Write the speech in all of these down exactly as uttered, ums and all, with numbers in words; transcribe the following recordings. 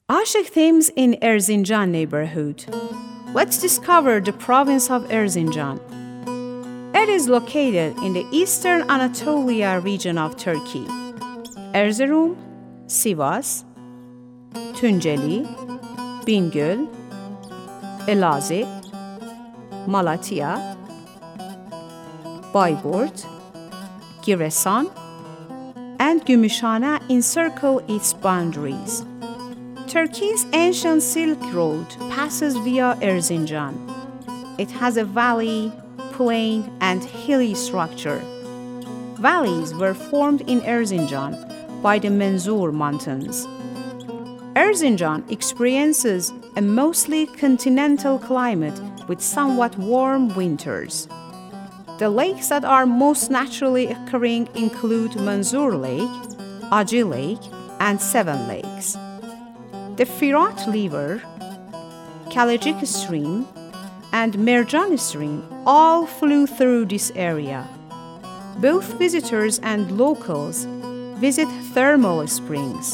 Ashik themes in Erzincan neighborhood. Let's discover the province of Erzincan. It is located in the eastern Anatolia region of Turkey. Erzurum, Sivas, Tunceli, Bingöl, Elazığ, Malatya, Bayburt, Giresun, and Gümüşhane encircle its boundaries. Turkey's ancient Silk Road passes via Erzincan. It has a valley, plain, and hilly structure. Valleys were formed in Erzincan by the Menzur Mountains. Erzincan experiences a mostly continental climate with somewhat warm winters. The lakes that are most naturally occurring include Menzur Lake, Acı Lake, and Seven Lakes. The Firat River, Kalajik Stream, and Mercan Stream all flow through this area. Both visitors and locals visit thermal springs.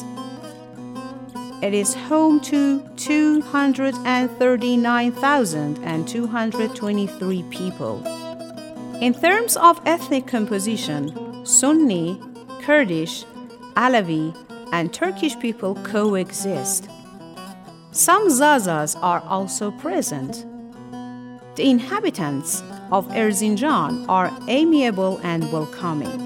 It is home to two hundred thirty-nine thousand two hundred twenty-three people. In terms of ethnic composition, Sunni, Kurdish, Alawi, and Turkish people coexist. Some Zazas are also present. The inhabitants of Erzincan are amiable and welcoming.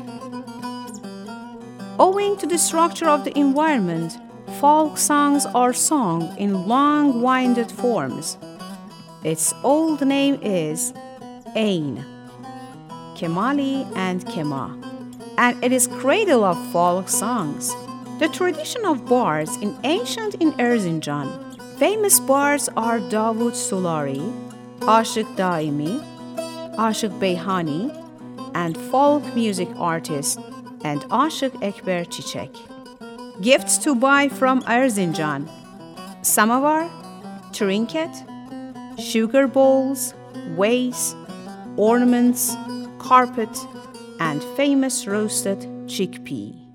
Owing to the structure of the environment, folk songs are sung in long, winded forms. Its old name is Ain, Kemali, and Kema, and it is cradle of folk songs. The tradition of bards in ancient in Erzincan. Famous bards are Davut Sulari, Ashik Daimi, Ashik Beyhani, and folk music artist and Ashik Ekber Çiçek. Gifts to buy from Erzincan: samovar, trinket, sugar bowls, vase, ornaments, carpet, and famous roasted chickpea.